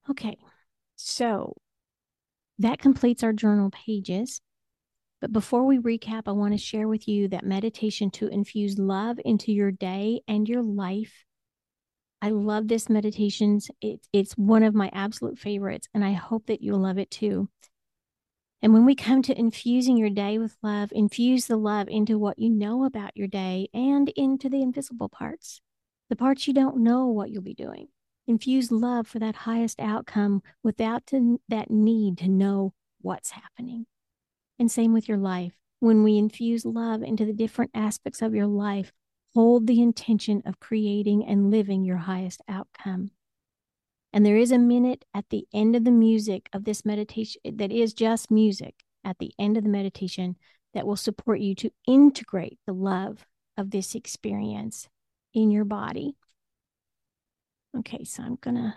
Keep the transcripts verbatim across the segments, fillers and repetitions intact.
Okay, so that completes our journal pages. But before we recap, I want to share with you that meditation to infuse love into your day and your life. I love this meditation. It, it's one of my absolute favorites, and I hope that you'll love it too. And when we come to infusing your day with love, infuse the love into what you know about your day and into the invisible parts, the parts you don't know what you'll be doing. Infuse love for that highest outcome without to, that need to know what's happening. And same with your life. When we infuse love into the different aspects of your life, hold the intention of creating and living your highest outcome. And there is a minute at the end of the music of this meditation that is just music at the end of the meditation that will support you to integrate the love of this experience in your body. Okay, so I'm gonna,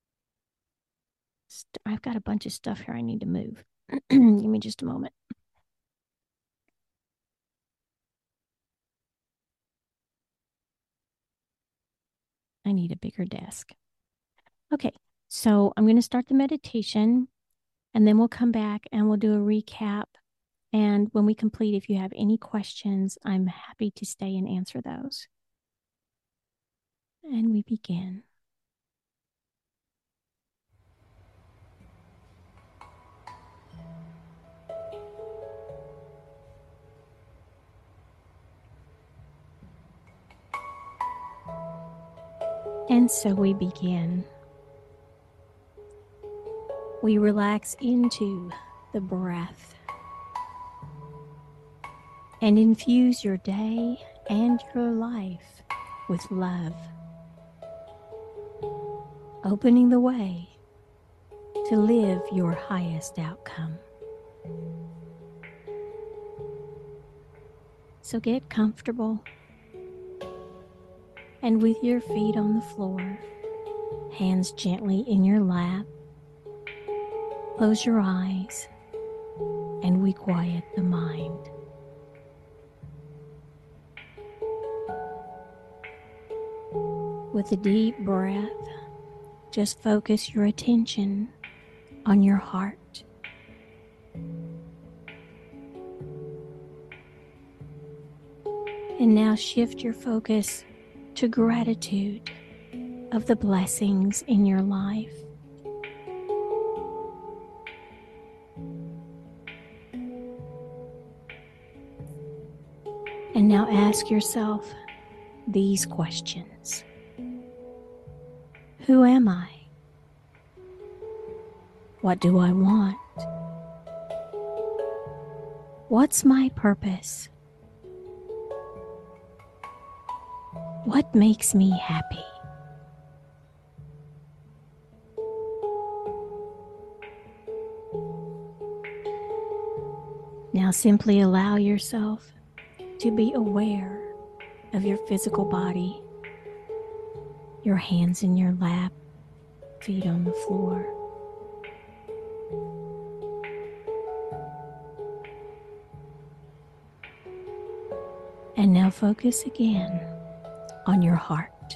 st- I've got a bunch of stuff here I need to move. Give me just a moment. I need a bigger desk. Okay, so I'm going to start the meditation and then we'll come back and we'll do a recap. And when we complete, if you have any questions, I'm happy to stay and answer those. And we begin. And so we begin. We relax into the breath and infuse your day and your life with love, opening the way to live your highest outcome. So get comfortable and with your feet on the floor, hands gently in your lap, close your eyes and we quiet the mind. With a deep breath, just focus your attention on your heart. And now shift your focus to gratitude of the blessings in your life. And now ask yourself these questions. Who am I? What do I want? What's my purpose? What makes me happy? Now simply allow yourself to be aware of your physical body, your hands in your lap, feet on the floor. And now focus again on your heart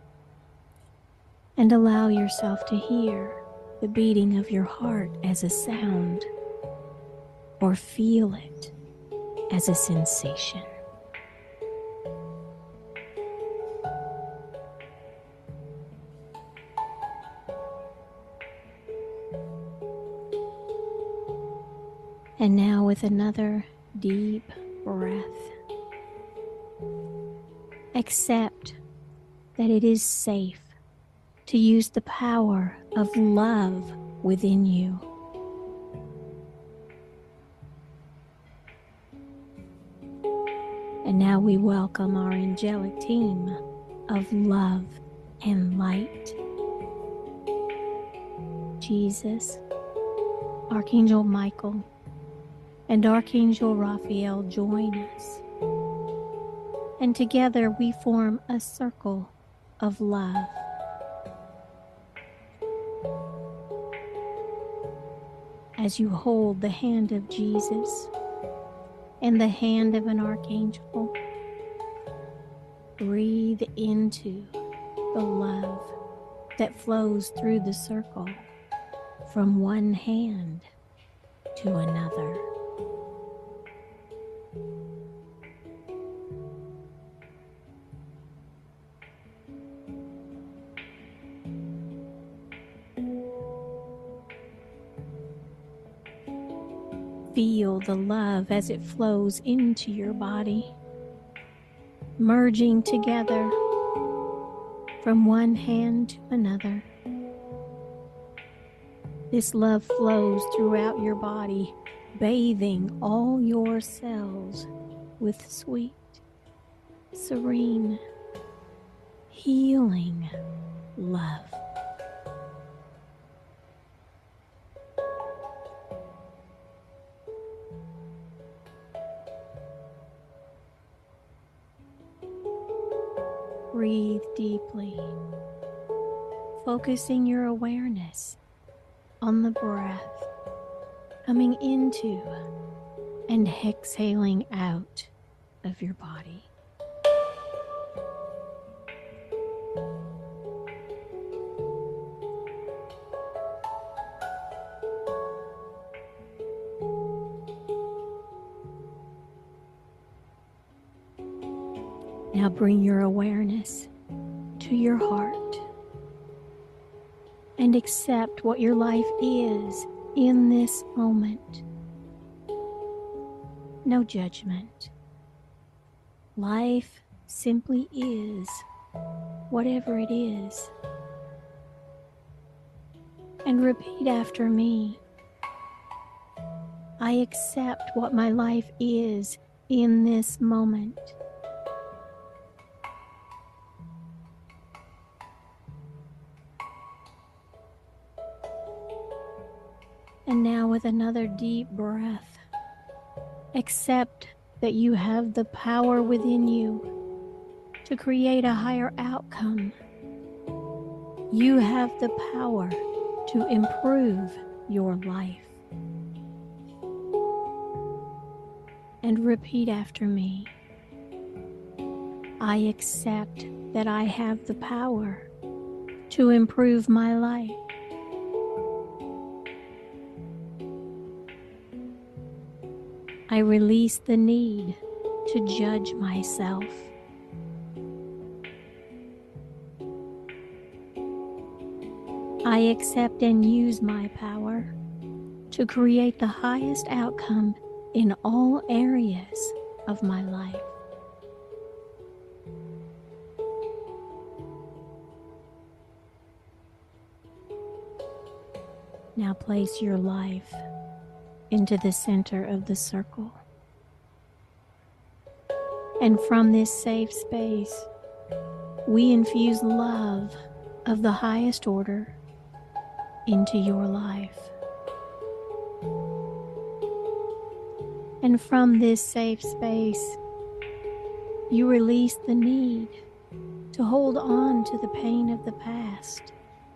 and allow yourself to hear the beating of your heart as a sound or feel it as a sensation. And now with another deep breath, accept that it is safe to use the power of love within you. And now we welcome our angelic team of love and light. Jesus, Archangel Michael, and Archangel Raphael join us. And together we form a circle of love. As you hold the hand of Jesus and the hand of an archangel, breathe into the love that flows through the circle from one hand to another. Feel the love as it flows into your body, merging together from one hand to another. This love flows throughout your body, bathing all your cells with sweet, serene, healing love. Breathe deeply, focusing your awareness on the breath coming into and exhaling out of your body. Now bring your awareness to your heart and accept what your life is in this moment. No judgment. Life simply is whatever it is. And repeat after me. I accept what my life is in this moment. And now with another deep breath, accept that you have the power within you to create a higher outcome. You have the power to improve your life. And repeat after me. I accept that I have the power to improve my life. I release the need to judge myself. I accept and use my power to create the highest outcome in all areas of my life. Now place your life into the center of the circle. And from this safe space, we infuse love of the highest order into your life. And from this safe space, you release the need to hold on to the pain of the past.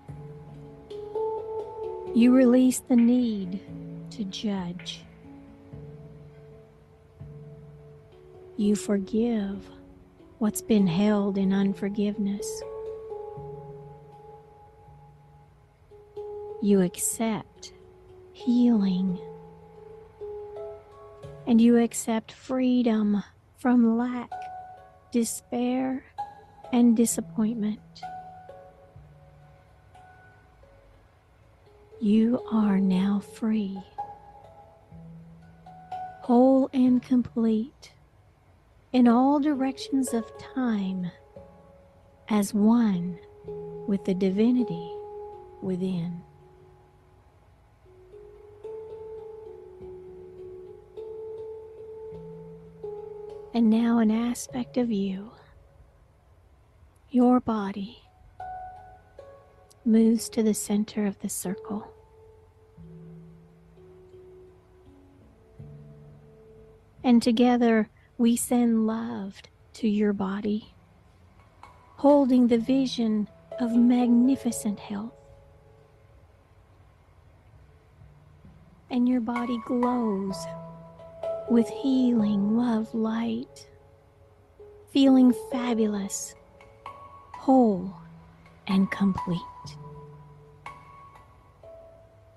You release the need to judge. You forgive what's been held in unforgiveness. You accept healing. And you accept freedom from lack, despair, and disappointment. You are now free, whole and complete in all directions of time, as one with the divinity within. And now an aspect of you, your body, moves to the center of the circle. And together we send love to your body, holding the vision of magnificent health. And your body glows with healing love light, feeling fabulous, whole, and complete.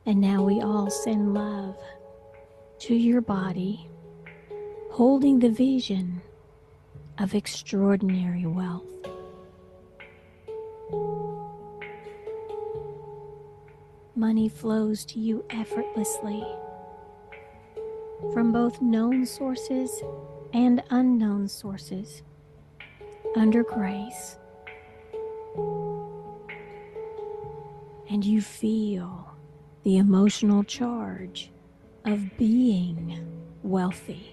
And now we all send love to your body, holding the vision of extraordinary wealth. Money flows to you effortlessly from both known sources and unknown sources under grace. And you feel the emotional charge of being wealthy.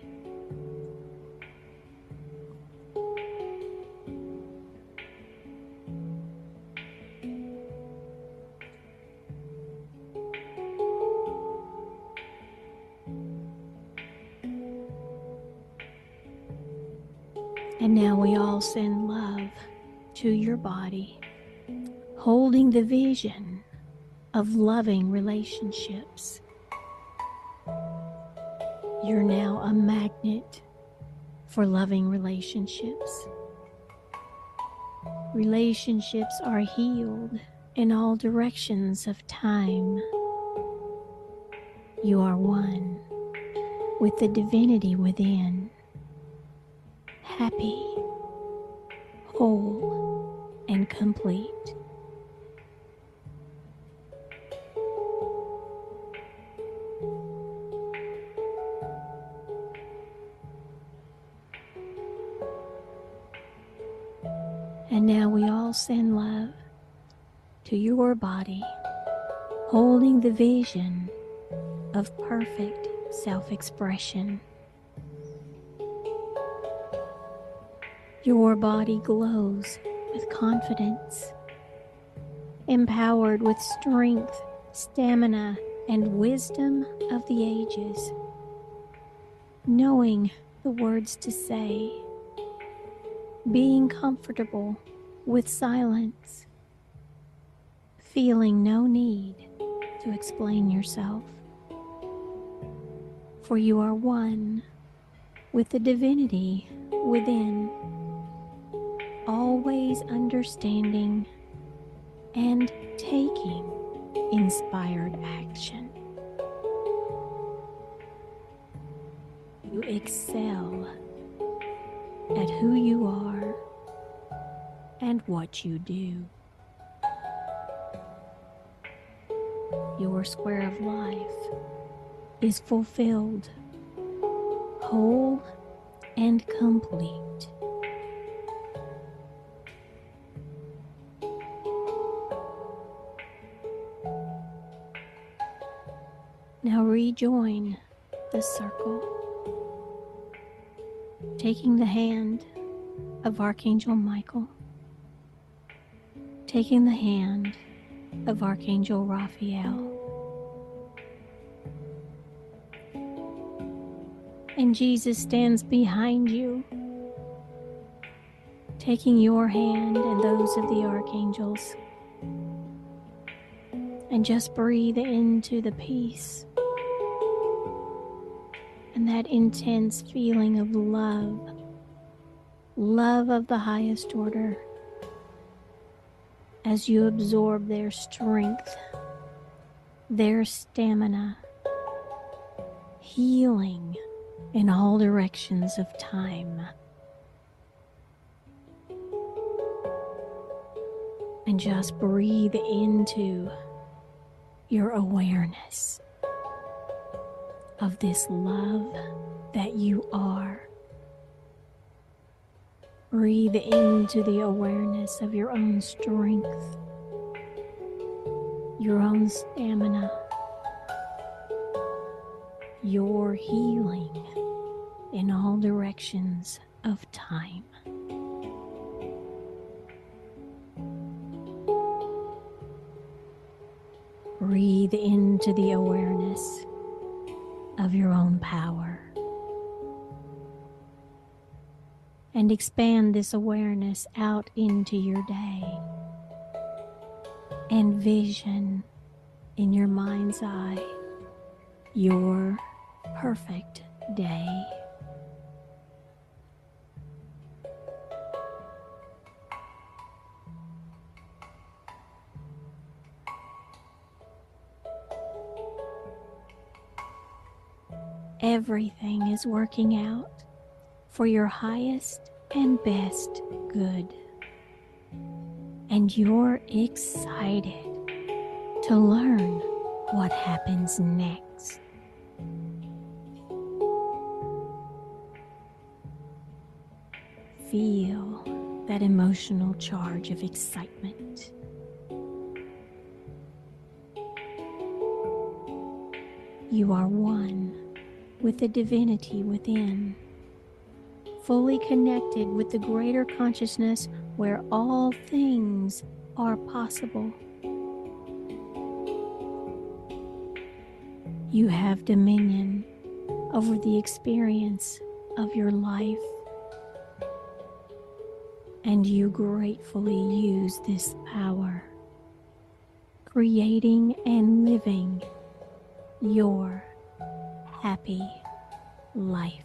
And now we all send love to your body, holding the vision of loving relationships. You're now a magnet for loving relationships. Relationships are healed in all directions of time. You are one with the divinity within, happy, whole, and complete. And now we all send love to your body, holding the vision of perfect self-expression. Your body glows with confidence, empowered with strength, stamina, and wisdom of the ages, knowing the words to say, being comfortable with silence, feeling no need to explain yourself. For you are one with the divinity within, always understanding and taking inspired action. You excel at who you are and what you do. Your square of life is fulfilled, whole and complete. Now rejoin the circle, taking the hand of Archangel Michael, taking the hand of Archangel Raphael, and Jesus stands behind you, taking your hand and those of the archangels, and just breathe into the peace and that intense feeling of love, love of the highest order, as you absorb their strength, their stamina, healing in all directions of time. And just breathe into your awareness of this love that you are. Breathe into the awareness of your own strength, your own stamina, your healing in all directions of time. Breathe into the awareness of your own power. And expand this awareness out into your day. And vision in your mind's eye your perfect day. everything is working out for your highest and best good. And you're excited to learn what happens next. Feel that emotional charge of excitement. You are one with the divinity within, fully connected with the greater consciousness where all things are possible. You have dominion over the experience of your life, and you gratefully use this power, creating and living your happy life.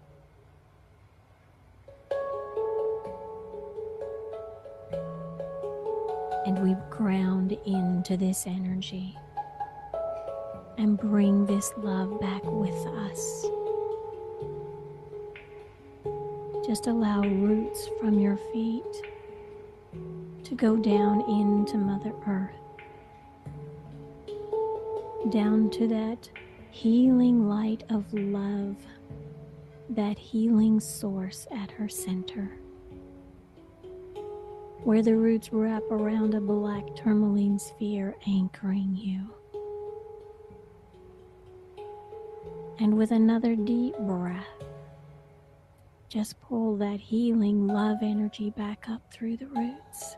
And we ground into this energy and bring this love back with us. Just allow roots from your feet to go down into Mother Earth, down to that healing light of love, that healing source at her center, where the roots wrap around a black tourmaline sphere anchoring you. And with another deep breath, just pull that healing love energy back up through the roots,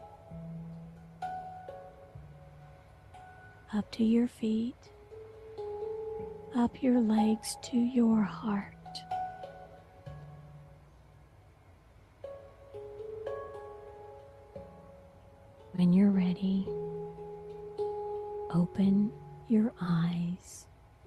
up to your feet, up your legs to your heart. When you're ready, open your eyes.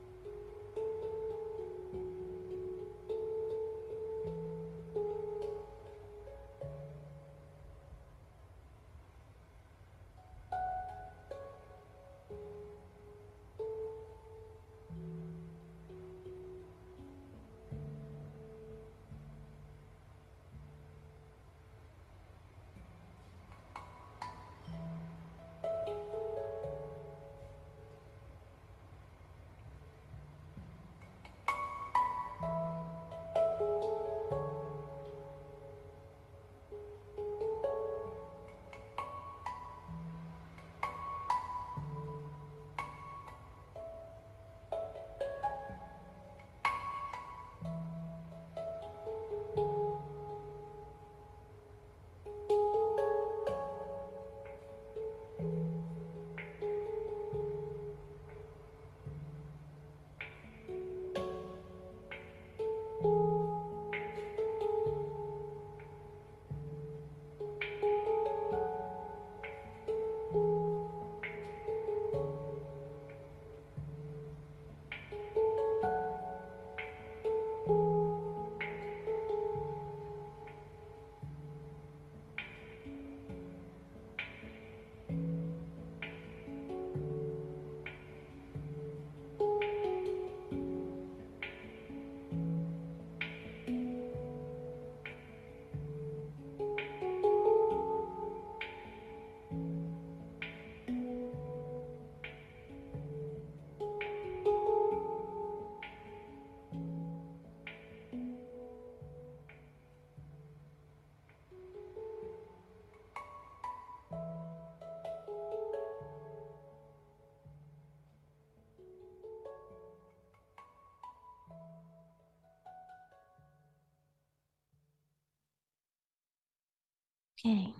Okay,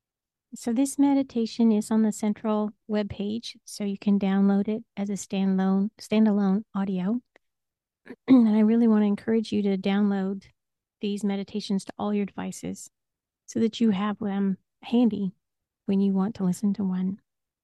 so this meditation is on the central webpage, so you can download it as a standalone standalone audio. And I really want to encourage you to download these meditations to all your devices so that you have them handy when you want to listen to one.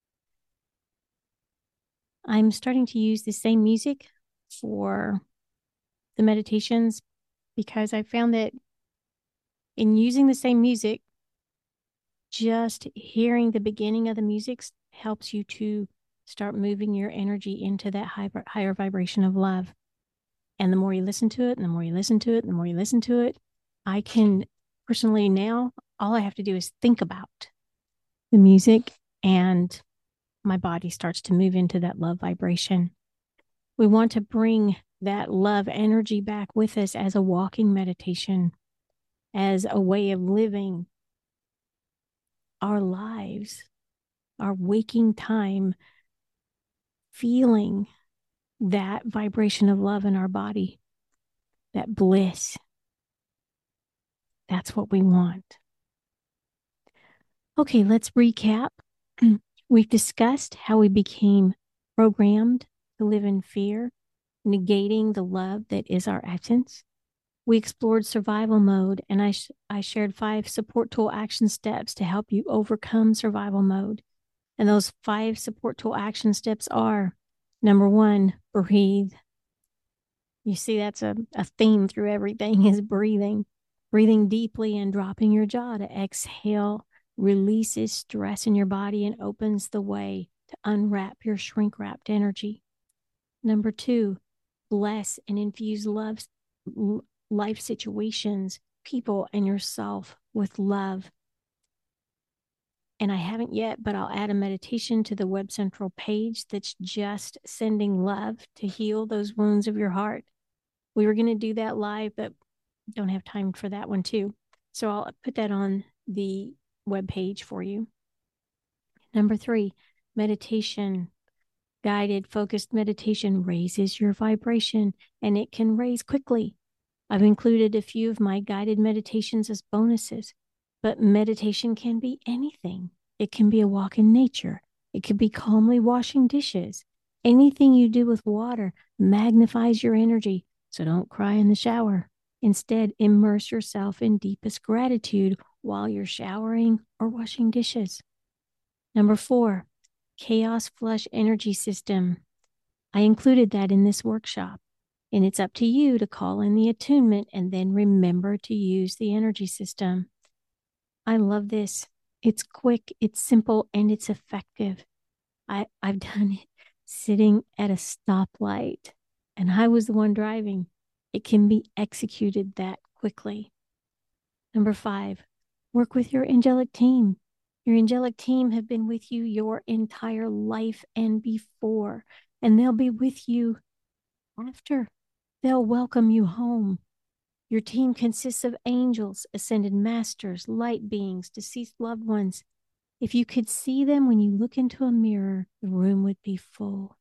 I'm starting to use the same music for the meditations because I found that in using the same music, just hearing the beginning of the music helps you to start moving your energy into that higher, higher vibration of love. And the more you listen to it, and the more you listen to it, and the more you listen to it, I can personally now, all I have to do is think about the music and my body starts to move into that love vibration. We want to bring that love energy back with us as a walking meditation, as a way of living our lives, our waking time, feeling that vibration of love in our body, that bliss. That's what we want. Okay, let's recap. We've discussed how we became programmed to live in fear, negating the love that is our essence. We explored survival mode, and I, sh- I shared five support tool action steps to help you overcome survival mode. And those five support tool action steps are: number one, breathe. You see, that's a, a theme through everything is breathing. Breathing deeply and dropping your jaw to exhale releases stress in your body and opens the way to unwrap your shrink wrapped energy. Number two, bless and infuse love, life situations, people, and yourself with love. And I haven't yet, but I'll add a meditation to the Web Central page that's just sending love to heal those wounds of your heart. We were going to do that live, but don't have time for that one too. So I'll put that on the web page for you. Number three, meditation. Guided, focused meditation raises your vibration, and it can raise quickly. I've included a few of my guided meditations as bonuses, but meditation can be anything. It can be a walk in nature. It could be calmly washing dishes. Anything you do with water magnifies your energy, so don't cry in the shower. Instead, immerse yourself in deepest gratitude while you're showering or washing dishes. Number four, chaos flush energy system. I included that in this workshop, and it's up to you to call in the attunement and then remember to use the energy system. I love this. It's quick, it's simple, and it's effective. I, I've done it sitting at a stoplight, and I was the one driving. It can be executed that quickly. Number five, work with your angelic team. Your angelic team have been with you your entire life and before, and they'll be with you after. They'll welcome you home. Your team consists of angels, ascended masters, light beings, deceased loved ones. If you could see them when you look into a mirror, the room would be full.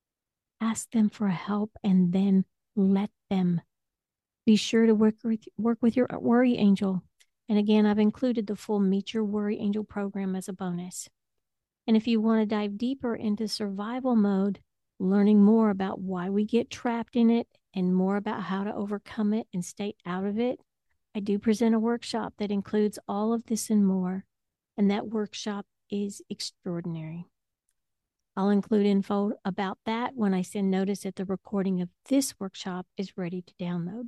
Ask them for help and then let them. Be sure to work with, work with your worry angel. And again, I've included the full Meet Your Worry Angel program as a bonus. And if you want to dive deeper into survival mode, learning more about why we get trapped in it and more about how to overcome it and stay out of it, I do present a workshop that includes all of this and more. And that workshop is extraordinary. I'll include info about that when I send notice that the recording of this workshop is ready to download.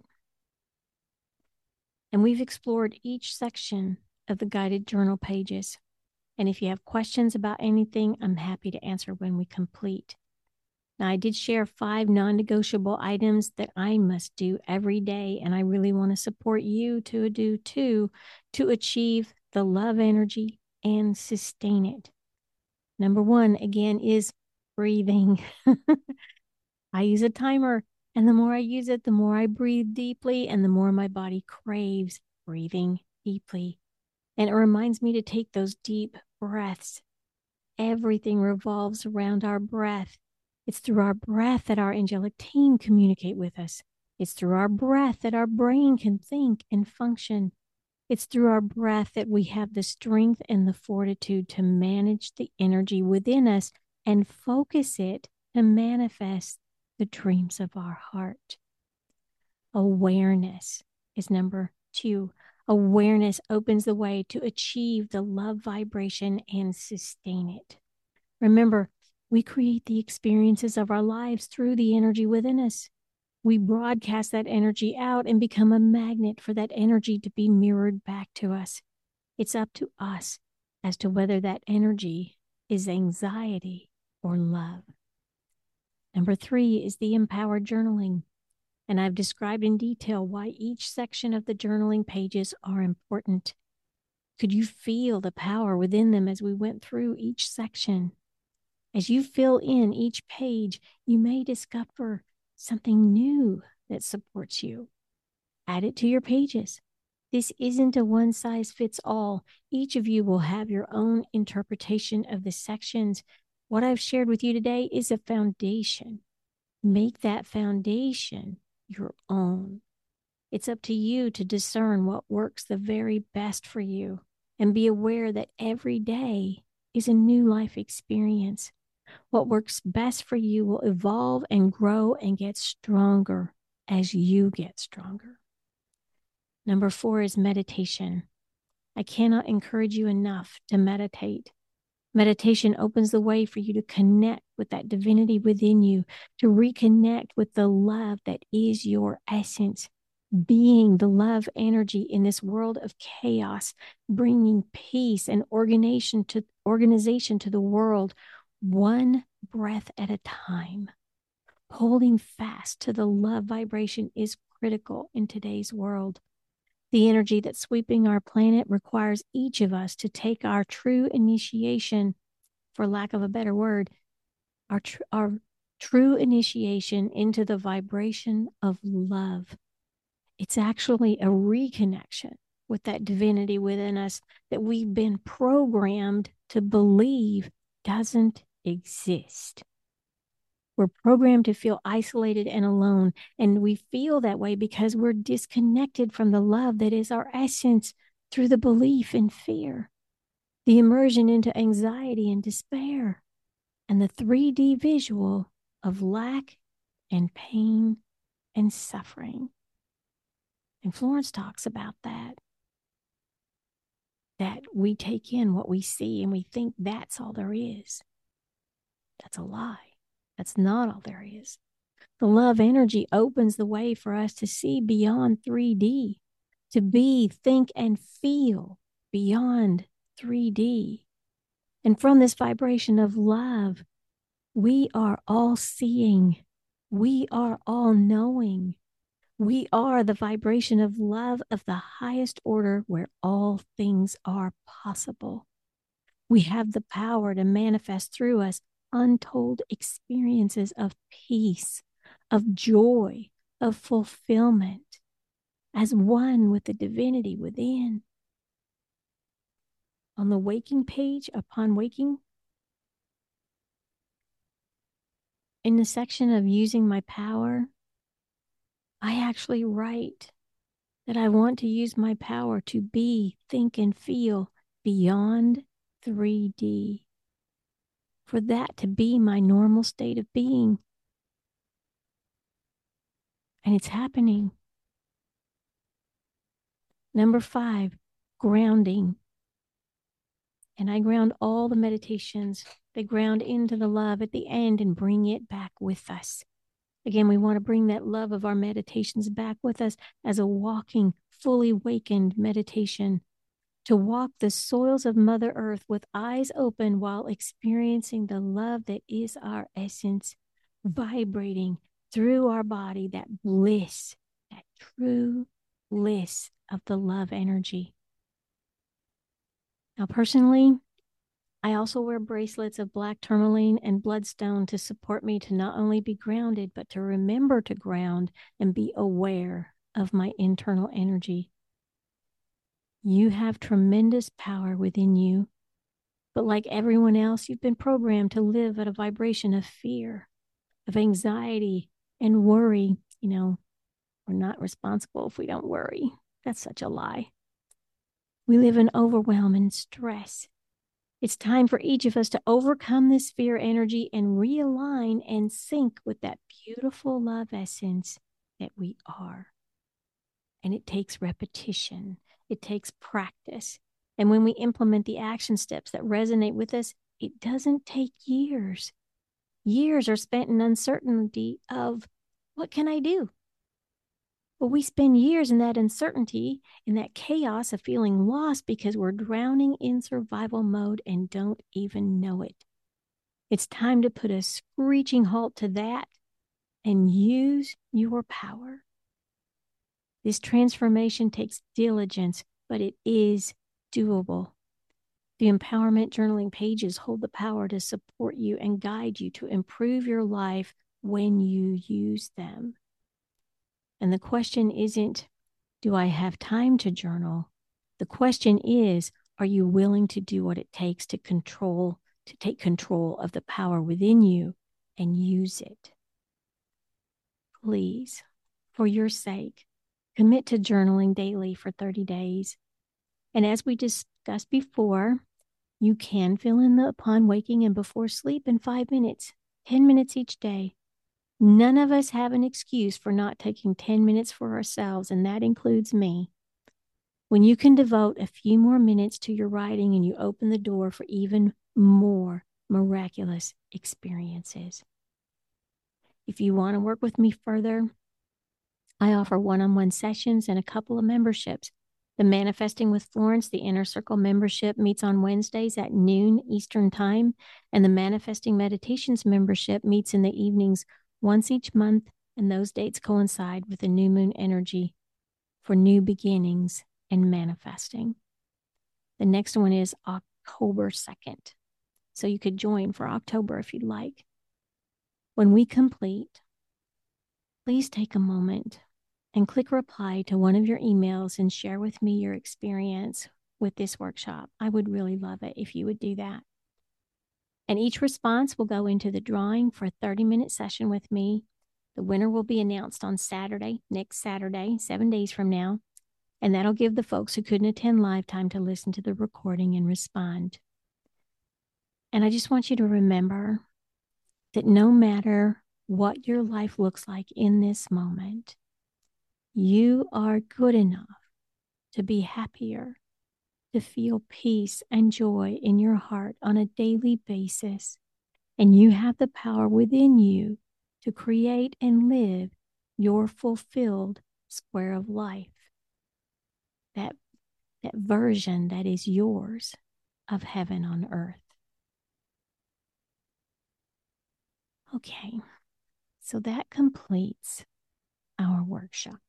And we've explored each section of the guided journal pages. And if you have questions about anything, I'm happy to answer when we complete. Now, I did share five non-negotiable items that I must do every day, and I really want to support you to do too, to achieve the love energy and sustain it. Number one, again, is breathing. I use a timer, and the more I use it, the more I breathe deeply, and the more my body craves breathing deeply. And it reminds me to take those deep breaths. Everything revolves around our breath. It's through our breath that our angelic team communicate with us. It's through our breath that our brain can think and function. It's through our breath that we have the strength and the fortitude to manage the energy within us and focus it to manifest the dreams of our heart. Awareness is number two. Awareness opens the way to achieve the love vibration and sustain it. Remember, we create the experiences of our lives through the energy within us. We broadcast that energy out and become a magnet for that energy to be mirrored back to us. It's up to us as to whether that energy is anxiety or love. Number three is the empowered journaling. And I've described in detail why each section of the journaling pages are important. Could you feel the power within them as we went through each section? As you fill in each page, you may discover something new that supports you. Add it to your pages. This isn't a one size fits all. Each of you will have your own interpretation of the sections. What I've shared with you today is a foundation. Make that foundation your own. It's up to you to discern what works the very best for you, and be aware that every day is a new life experience. What works best for you will evolve and grow and get stronger as you get stronger. Number four is meditation. I cannot encourage you enough to meditate. Meditation opens the way for you to connect with that divinity within you, to reconnect with the love that is your essence, being the love energy in this world of chaos, bringing peace and organization to, organization to the world, one breath at a time. Holding fast to the love vibration is critical in today's world. The energy that's sweeping our planet requires each of us to take our true initiation, for lack of a better word, our, tr- our true initiation into the vibration of love. It's actually a reconnection with that divinity within us that we've been programmed to believe doesn't exist. We're programmed to feel isolated and alone, and we feel that way because we're disconnected from the love that is our essence through the belief in fear, the immersion into anxiety and despair, and the three D visual of lack and pain and suffering. And Florence talks about that, that we take in what we see and we think that's all there is. That's a lie. That's not all there is. The love energy opens the way for us to see beyond three D, to be, think, and feel beyond three D. And from this vibration of love, we are all seeing. We are all knowing. We are the vibration of love of the highest order where all things are possible. We have the power to manifest through us untold experiences of peace, of joy, of fulfillment, as one with the divinity within. On the waking page, upon waking, in the section of using my power, I actually write that I want to use my power to be, think, and feel beyond three D. For that to be my normal state of being. And it's happening. Number five, grounding. And I ground all the meditations. They ground into the love at the end and bring it back with us. Again, we want to bring that love of our meditations back with us as a walking, fully awakened meditation. To walk the soils of Mother Earth with eyes open while experiencing the love that is our essence, vibrating through our body, that bliss, that true bliss of the love energy. Now, personally, I also wear bracelets of black tourmaline and bloodstone to support me to not only be grounded, but to remember to ground and be aware of my internal energy. You have tremendous power within you, but like everyone else, you've been programmed to live at a vibration of fear, of anxiety, and worry. You know, we're not responsible if we don't worry. That's such a lie. We live in overwhelm and stress. It's time for each of us to overcome this fear energy and realign and sync with that beautiful love essence that we are. And it takes repetition. It takes practice. And when we implement the action steps that resonate with us, it doesn't take years. Years are spent in uncertainty of, what can I do? But we spend years in that uncertainty, in that chaos of feeling lost because we're drowning in survival mode and don't even know it. It's time to put a screeching halt to that and use your power. This transformation takes diligence, but it is doable. The empowerment journaling pages hold the power to support you and guide you to improve your life when you use them. And the question isn't, do I have time to journal? The question is, are you willing to do what it takes to control, to take control of the power within you and use it? Please, for your sake, commit to journaling daily for thirty days. And as we discussed before, you can fill in the upon waking and before sleep in five minutes, ten minutes each day. None of us have an excuse for not taking ten minutes for ourselves, and that includes me. When you can devote a few more minutes to your writing, and you open the door for even more miraculous experiences. If you want to work with me further, I offer one-on-one sessions and a couple of memberships. The Manifesting with Florence, the Inner Circle membership, meets on Wednesdays at noon Eastern Time, and the Manifesting Meditations membership meets in the evenings once each month, and those dates coincide with the new moon energy for new beginnings and manifesting. The next one is October second, so you could join for October if you'd like. When we complete, please take a moment and click reply to one of your emails and share with me your experience with this workshop. I would really love it if you would do that. And each response will go into the drawing for a thirty minute session with me. The winner will be announced on Saturday, next Saturday, seven days from now. And that'll give the folks who couldn't attend live time to listen to the recording and respond. And I just want you to remember that no matter what your life looks like in this moment, you are good enough to be happier, to feel peace and joy in your heart on a daily basis. And you have the power within you to create and live your fulfilled square of life. That, that version that is yours of heaven on earth. Okay, so that completes our workshop.